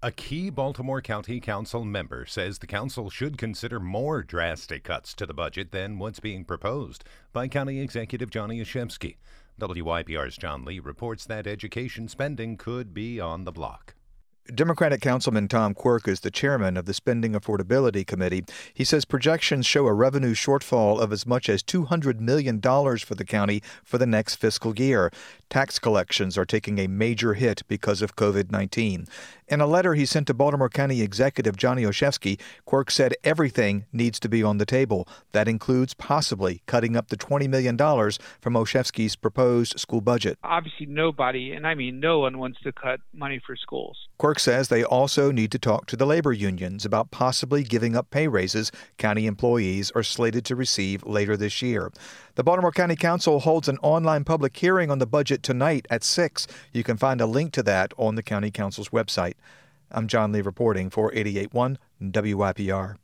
A key Baltimore County Council member says the council should consider more drastic cuts to the budget than what's being proposed by County Executive Johnny Olszewski. WYPR's John Lee reports that education spending could be on the block. Democratic Councilman Tom Quirk is the chairman of the Spending Affordability Committee. He says projections show a revenue shortfall of as much as $200 million for the county for the next fiscal year. Tax collections are taking a major hit because of COVID-19. In a letter he sent to Baltimore County Executive Johnny Olszewski, Quirk said everything needs to be on the table. That includes possibly cutting up the $20 million from Olszewski's proposed school budget. Obviously nobody, and I mean no one, wants to cut money for schools. Quirk says they also need to talk to the labor unions about possibly giving up pay raises county employees are slated to receive later this year. The Baltimore County Council holds an online public hearing on the budget tonight at 6. You can find a link to that on the County Council's website. I'm John Lee reporting for 88.1 WYPR.